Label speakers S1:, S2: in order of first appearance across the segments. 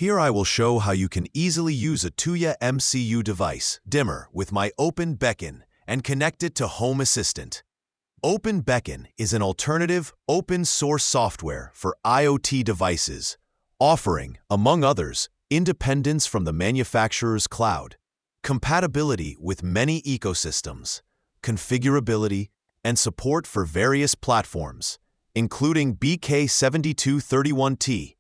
S1: Here I will show how you can easily use a Tuya MCU device, dimmer, with my OpenBeacon and connect it to Home Assistant. OpenBeacon is an alternative, open-source software for IoT devices, offering, among others, independence from the manufacturer's cloud, compatibility with many ecosystems, configurability, and support for various platforms, including BK7231T,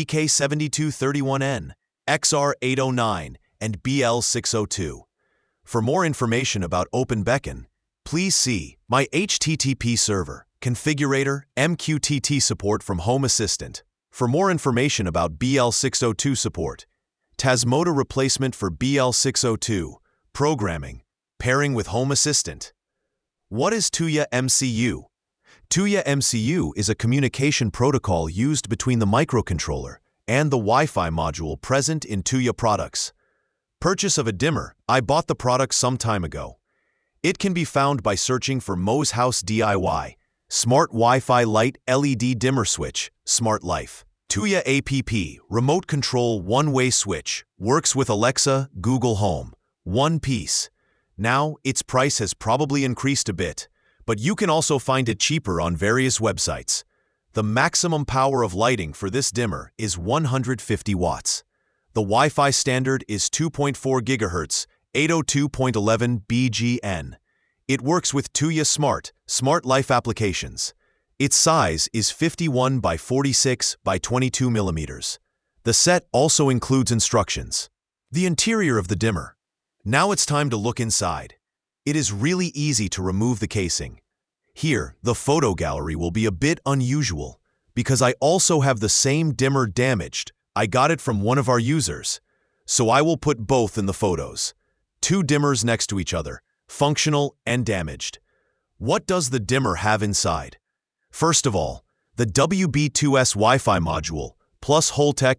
S1: BK7231N, XR809, and BL602. For more information about OpenBeacon, please see my HTTP server, configurator, MQTT support from Home Assistant. For more information about BL602 support, Tasmota replacement for BL602, programming, pairing with Home Assistant. What is Tuya MCU? Tuya MCU is a communication protocol used between the microcontroller and the Wi-Fi module present in Tuya products. Purchase of a dimmer. I bought the product some time ago. It can be found by searching for Mo's House DIY, Smart Wi-Fi Light LED Dimmer Switch, Smart Life. Tuya APP, Remote Control One-Way Switch, works with Alexa, Google Home. One piece. Now, its price has probably increased a bit, but you can also find it cheaper on various websites. The maximum power of lighting for this dimmer is 150 watts. The Wi-Fi standard is 2.4 GHz, 802.11 BGN. It works with Tuya Smart Life applications. Its size is 51 by 46 by 22 millimeters. The set also includes instructions. The interior of the dimmer. Now it's time to look inside. It is really easy to remove the casing. Here, the photo gallery will be a bit unusual because I also have the same dimmer damaged. I got it from one of our users, so I will put both in the photos. Two dimmers next to each other, functional and damaged. What does the dimmer have inside? First of all, the WB2S Wi-Fi module plus Holtec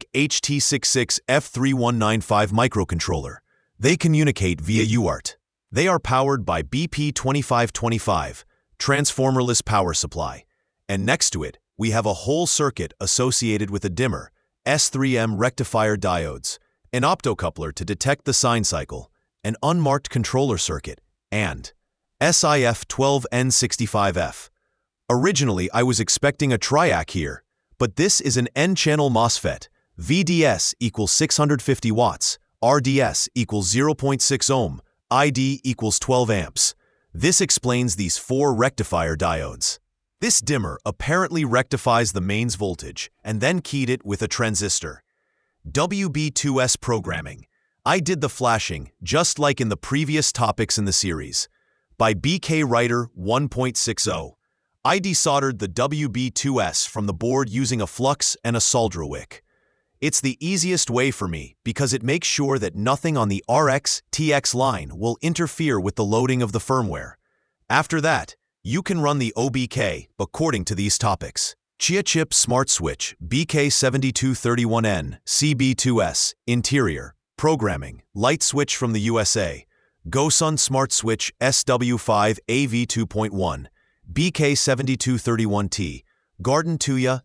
S1: HT66F3195 microcontroller. They communicate via UART. They are powered by BP2525, transformerless power supply. And next to it, we have a whole circuit associated with a dimmer, S3M rectifier diodes, an optocoupler to detect the sine cycle, an unmarked controller circuit, and SIF12N65F. Originally, I was expecting a triac here, but this is an N-channel MOSFET. VDS equals 650 watts, RDS equals 0.6 ohm, ID equals 12 amps. This explains these four rectifier diodes. This dimmer apparently rectifies the mains voltage and then keyed it with a transistor. WB2S programming. I did the flashing, just like in the previous topics in the series. By BK Writer 1.60. I desoldered the WB2S from the board using a flux and a solder wick. It's the easiest way for me because it makes sure that nothing on the RX-TX line will interfere with the loading of the firmware. After that, you can run the OBK according to these topics. Chia Chip Smart Switch BK7231N CB2S Interior Programming Light Switch from the USA. GoSun Smart Switch SW5 AV2.1 BK7231T Garden Tuya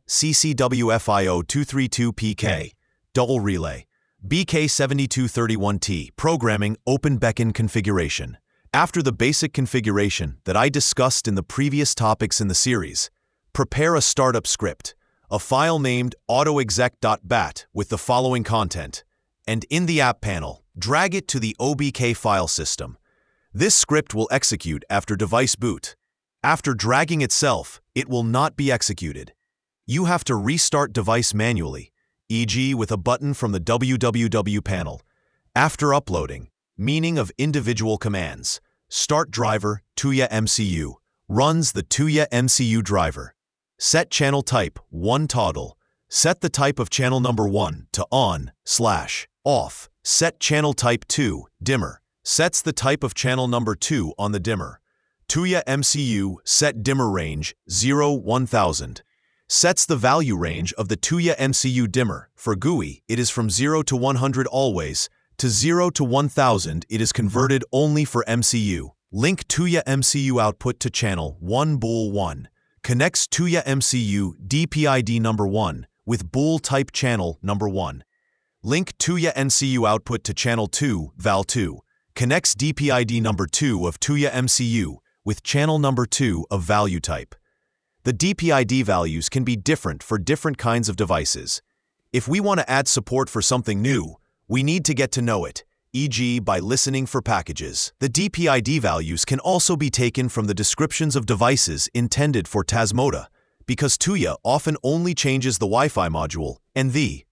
S1: CCWFIO232PK Double Relay BK7231T Programming OpenBeacon Configuration. After the basic configuration that I discussed in the previous topics in the series, prepare a startup script, a file named autoexec.bat with the following content, and in the app panel, drag it to the OBK file system. This script will execute after device boot. After dragging itself, it will not be executed. You have to restart device manually, e.g. with a button from the www panel. After uploading, meaning of individual commands. Start driver, Tuya MCU. Runs the Tuya MCU driver. Set channel type, 1 toggle. Set the type of channel number 1 to on/off. Set channel type 2, dimmer. Sets the type of channel number 2 on the dimmer. Tuya MCU set dimmer range 0-1000. Sets the value range of the Tuya MCU dimmer. For GUI, it is from 0 to 100 always. To 0 to 1000, it is converted only for MCU. Link Tuya MCU output to channel 1 bool 1. Connects Tuya MCU DPID number 1 with bool type channel number 1. Link Tuya MCU output to channel 2, Val 2. Connects DPID number 2 of Tuya MCU with channel number 2 of value type. The DPID values can be different for different kinds of devices. If we want to add support for something new, we need to get to know it, e.g. by listening for packages. The DPID values can also be taken from the descriptions of devices intended for Tasmota, because Tuya often only changes the Wi-Fi module, and the